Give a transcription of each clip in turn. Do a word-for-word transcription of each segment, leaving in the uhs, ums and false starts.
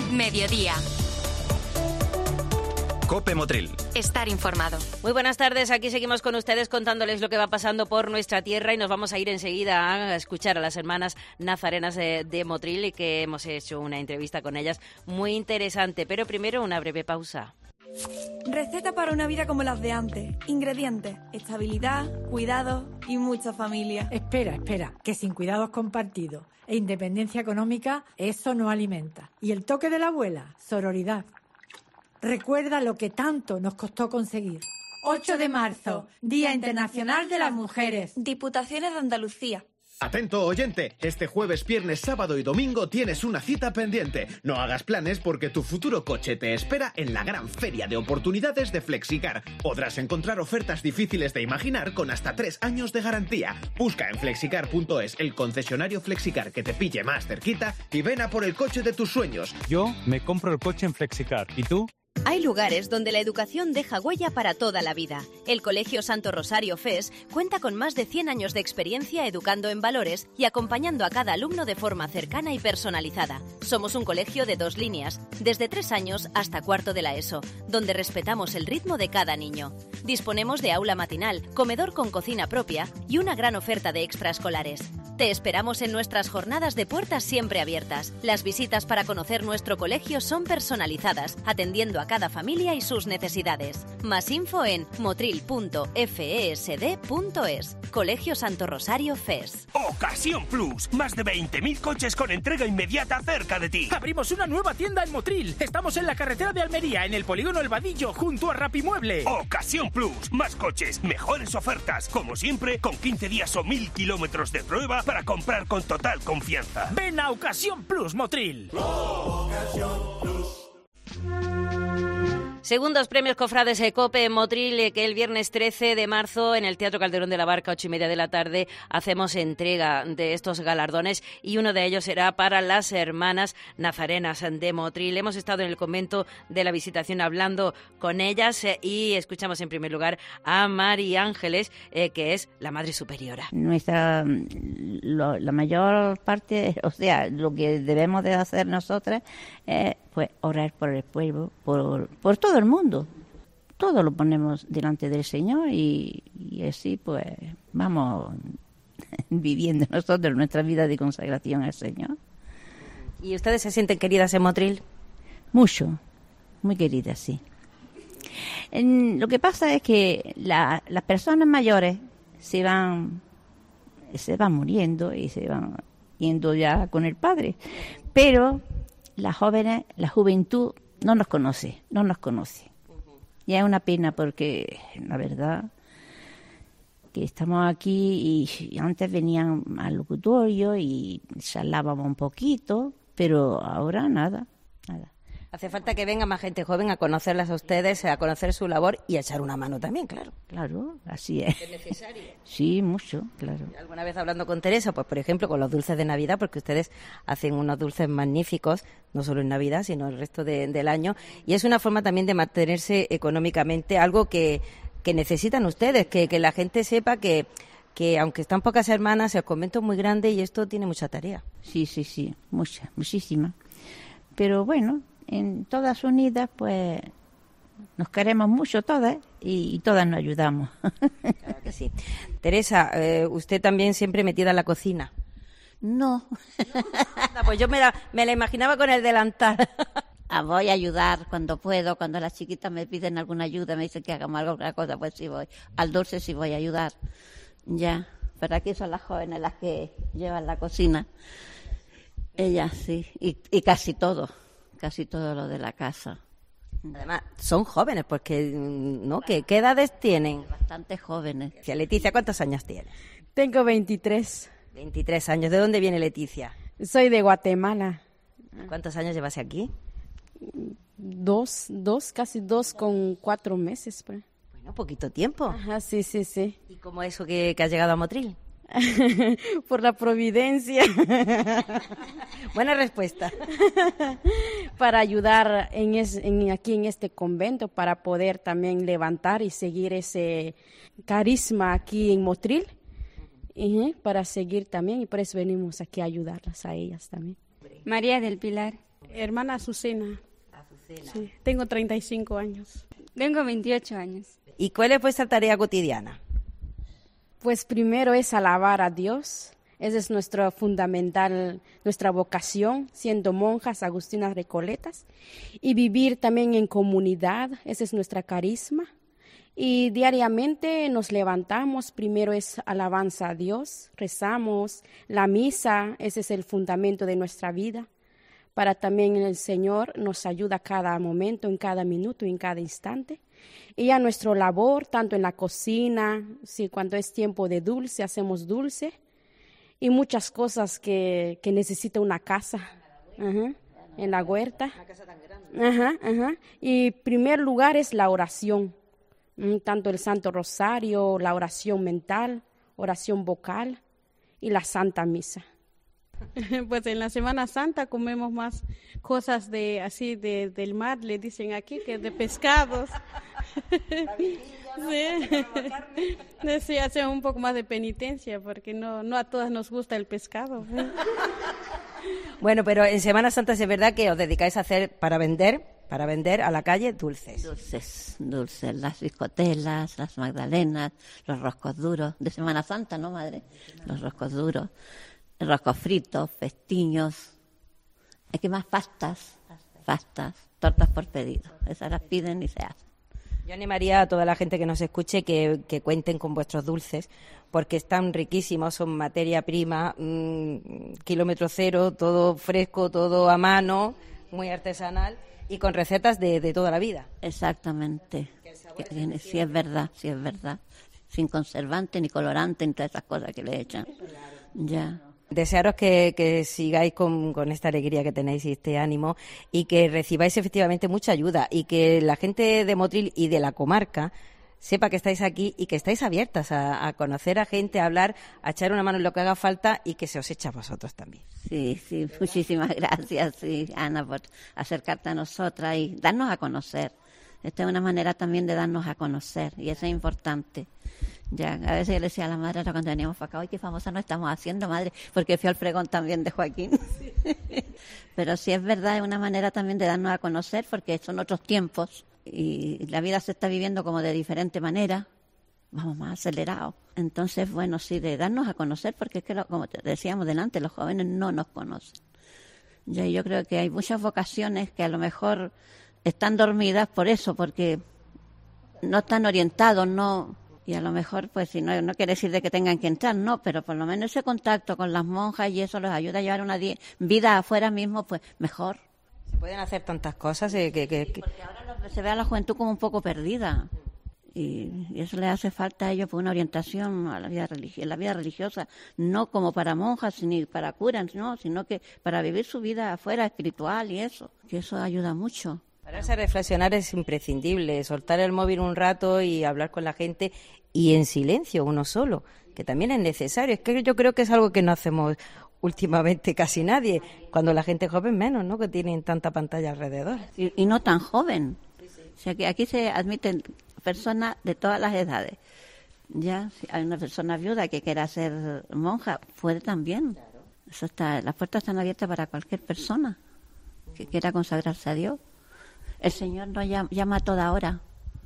Mediodía. COPE Motril. Estar informado. Muy buenas tardes, aquí seguimos con ustedes contándoles lo que va pasando por nuestra tierra y nos vamos a ir enseguida a escuchar a las hermanas nazarenas de, de Motril, y que hemos hecho una entrevista con ellas muy interesante, pero primero una breve pausa. Receta para una vida como las de antes. Ingredientes: estabilidad, cuidado y mucha familia. Espera, espera, que sin cuidados compartidos e independencia económica, eso no alimenta. Y el toque de la abuela, sororidad. Recuerda lo que tanto nos costó conseguir. ocho de marzo, Día Internacional de las Mujeres. Diputaciones de Andalucía. Atento oyente, este jueves, viernes, sábado y domingo tienes una cita pendiente. No hagas planes porque tu futuro coche te espera en la gran feria de oportunidades de Flexicar. Podrás encontrar ofertas difíciles de imaginar con hasta tres años de garantía. Busca en flexicar punto es el concesionario Flexicar que te pille más cerquita y ven a por el coche de tus sueños. Yo me compro el coche en Flexicar. ¿Y tú? Hay lugares donde la educación deja huella para toda la vida. El Colegio Santo Rosario F E S cuenta con más de cien años de experiencia educando en valores y acompañando a cada alumno de forma cercana y personalizada. Somos un colegio de dos líneas, desde tres años hasta cuarto de la ESO, donde respetamos el ritmo de cada niño. Disponemos de aula matinal, comedor con cocina propia y una gran oferta de extraescolares. Te esperamos en nuestras jornadas de puertas siempre abiertas. Las visitas para conocer nuestro colegio son personalizadas, atendiendo a cada familia y sus necesidades. Más info en motril punto fesd punto es. Colegio Santo Rosario F E S. Ocasión Plus. Más de veinte mil coches con entrega inmediata cerca de ti. Abrimos una nueva tienda en Motril. Estamos en la carretera de Almería, en el polígono El Vadillo, junto a Rapimueble. Ocasión Plus. Más coches, mejores ofertas. Como siempre, con quince días o mil kilómetros de prueba para comprar con total confianza. Ven a Ocasión Plus Motril. Ocasión Plus. Segundos premios Cofrades COPE en Motril, que el viernes trece de marzo en el Teatro Calderón de la Barca, ocho y media de la tarde, hacemos entrega de estos galardones, y uno de ellos será para las hermanas nazarenas de Motril. Hemos estado en el convento de la Visitación hablando con ellas eh, y escuchamos en primer lugar a Mari Ángeles, eh, que es la Madre Superiora. Nuestra, lo, la mayor parte, o sea, lo que debemos de hacer nosotras es pues orar por el pueblo, por, por todo el mundo. Todo lo ponemos delante del Señor y, y así pues vamos viviendo nosotros nuestra vida de consagración al Señor. ¿Y ustedes se sienten queridas en Motril? Mucho, muy queridas, sí. En, lo que pasa es que la, las personas mayores se van, se van muriendo y se van yendo ya con el Padre, pero las jóvenes, la juventud no nos conoce, no nos conoce. Y es una pena porque, la verdad, que estamos aquí y antes venían al locutorio y charlábamos un poquito, pero ahora nada, nada. Hace falta que venga más gente joven a conocerlas a ustedes, a conocer su labor y a echar una mano también, claro. Claro, así es. ¿Es necesario? Sí, mucho, claro. Alguna vez hablando con Teresa, pues por ejemplo con los dulces de Navidad, porque ustedes hacen unos dulces magníficos, no solo en Navidad, sino el resto de, del año, y es una forma también de mantenerse económicamente, algo que, que necesitan ustedes, que, que la gente sepa que, que aunque están pocas hermanas, el convento es muy grande y esto tiene mucha tarea. Sí, sí, sí, mucha, muchísima. Pero bueno, en todas unidas, pues nos queremos mucho todas y, y todas nos ayudamos. Claro que sí. Teresa, eh, usted también siempre metida en la cocina. No. ¿No? Pues yo me la, me la imaginaba con el delantal. Ah, voy a ayudar cuando puedo, cuando las chiquitas me piden alguna ayuda, me dicen que hagamos alguna cosa, pues sí voy. Al dulce sí voy a ayudar. Ya, pero aquí son las jóvenes las que llevan la cocina. Ellas sí, y, y casi todo. Casi todo lo de la casa. Además, son jóvenes, porque, ¿no? ¿Qué, qué edades tienen? Bastante jóvenes. Leticia, ¿cuántos años tienes? Tengo veintitrés. veintitrés años. ¿De dónde viene Leticia? Soy de Guatemala. ¿Cuántos años llevas aquí? Dos, dos, casi dos con cuatro meses. Pues. Bueno, poquito tiempo. Ajá, sí, sí, sí. ¿Y cómo es eso que, que has llegado a Motril? Por la providencia. Buena respuesta. Para ayudar en, es, en aquí en este convento, para poder también levantar y seguir ese carisma aquí en Motril, uh-huh, para seguir también, y por eso venimos aquí a ayudarlas a ellas también. María del Pilar. Hermana Azucena. Azucena. Sí, tengo treinta y cinco años. Tengo veintiocho años. ¿Y cuál es vuestra tarea cotidiana? Pues primero es alabar a Dios. Esa es nuestra fundamental, nuestra vocación, siendo monjas agustinas recoletas. Y vivir también en comunidad, esa es nuestra carisma. Y diariamente nos levantamos, primero es alabanza a Dios, rezamos, la misa, ese es el fundamento de nuestra vida. Para también el Señor nos ayuda cada momento, en cada minuto, en cada instante. Y a nuestra labor, tanto en la cocina, si cuando es tiempo de dulce, hacemos dulce. Y muchas cosas que, que necesita una casa, ajá, en la huerta. Una casa tan grande. Ajá, ajá. Y primer lugar es la oración. Tanto el Santo Rosario, la oración mental, oración vocal y la Santa Misa. Pues en la Semana Santa comemos más cosas de así de, del mar, le dicen aquí, que de pescados. Sí. Sí, hacemos un poco más de penitencia porque no, no a todas nos gusta el pescado. Bueno, pero en Semana Santa es verdad que os dedicáis a hacer para vender. Para vender a la calle dulces. Dulces, dulces, las biscotelas, las magdalenas, los roscos duros, de Semana Santa, ¿no, madre? Los roscos duros, roscos fritos, festiños, hay que más pastas, pastas, tortas por pedido, esas las piden y se hacen. Yo animaría a toda la gente que nos escuche que, que cuenten con vuestros dulces, porque están riquísimos, son materia prima, mmm, kilómetro cero, todo fresco, todo a mano, muy artesanal. Y con recetas de, de toda la vida. Exactamente. Que tiene, sí es verdad, sí es verdad. Sin conservante, ni colorante, ni todas esas cosas que le echan. Ya. Desearos que, que sigáis con, con esta alegría que tenéis y este ánimo y que recibáis efectivamente mucha ayuda y que la gente de Motril y de la comarca sepa que estáis aquí y que estáis abiertas a, a conocer a gente, a hablar, a echar una mano en lo que haga falta y que se os echa a vosotros también. Sí, sí, muchísimas gracias, sí, Ana, por acercarte a nosotras y darnos a conocer. Esta es una manera también de darnos a conocer y eso es importante. Ya, a veces yo le decía a la madre cuando veníamos para acá, ¡ay, qué famosa nos estamos haciendo, madre! Porque fui al pregón también de Joaquín. Sí. Pero sí es verdad, es una manera también de darnos a conocer porque son otros tiempos. Y la vida se está viviendo como de diferente manera, vamos más acelerados. Entonces, bueno, sí, de darnos a conocer, porque es que, lo, como te decíamos delante, los jóvenes no nos conocen. Ya, yo creo que hay muchas vocaciones que a lo mejor están dormidas por eso, porque no están orientados, no, y a lo mejor, pues, si no, no quiere decir de que tengan que entrar, no, pero por lo menos ese contacto con las monjas y eso los ayuda a llevar una di- vida afuera mismo, pues, mejor. Se pueden hacer tantas cosas eh, que, que, que... Porque ahora lo, se ve a la juventud como un poco perdida y, y eso le hace falta a ellos por una orientación a la vida religiosa, la vida religiosa, no como para monjas ni para curas, no, sino que para vivir su vida afuera espiritual y eso, que eso ayuda mucho. Para ese reflexionar es imprescindible, soltar el móvil un rato y hablar con la gente y en silencio, uno solo, que también es necesario. Es que yo creo que es algo que no hacemos últimamente casi nadie, cuando la gente joven menos, ¿no? Que tienen tanta pantalla alrededor. Y, y no tan joven. Sí, sí. O sea que aquí se admiten personas de todas las edades. Ya, si hay una persona viuda que quiera ser monja, puede también. Claro. Eso está, las puertas están abiertas para cualquier persona que quiera consagrarse a Dios. El Señor nos llama, llama a toda hora.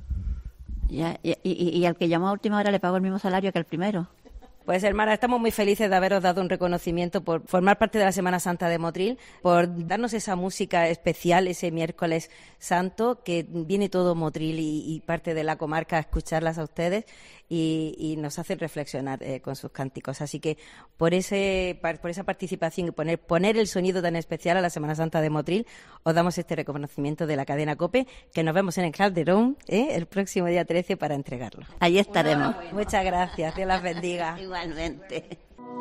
Ya, y, y, y al que llamó a última hora le pagó el mismo salario que el primero. Pues, hermana, estamos muy felices de haberos dado un reconocimiento por formar parte de la Semana Santa de Motril, por darnos esa música especial ese miércoles santo, que viene todo Motril y, y parte de la comarca a escucharlas a ustedes y, y nos hacen reflexionar eh, con sus cánticos. Así que por ese por esa participación y poner, poner el sonido tan especial a la Semana Santa de Motril, os damos este reconocimiento de la cadena COPE, que nos vemos en el Calderón ¿eh? el próximo día trece para entregarlo. Allí estaremos. Bueno, muchas gracias, Dios las bendiga. Igualmente.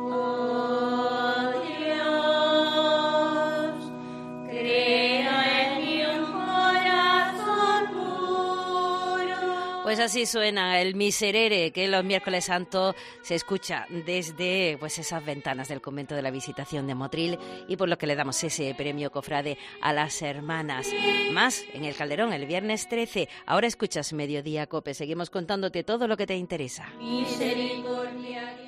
Oh Dios, creo en mi corazón puro. Pues así suena el Miserere, que los miércoles santos se escucha desde pues esas ventanas del convento de la Visitación de Motril y por lo que le damos ese premio cofrade a las hermanas. Más en el Calderón el viernes trece. Ahora escuchas Mediodía Cope. Seguimos contándote todo lo que te interesa. Misericordia.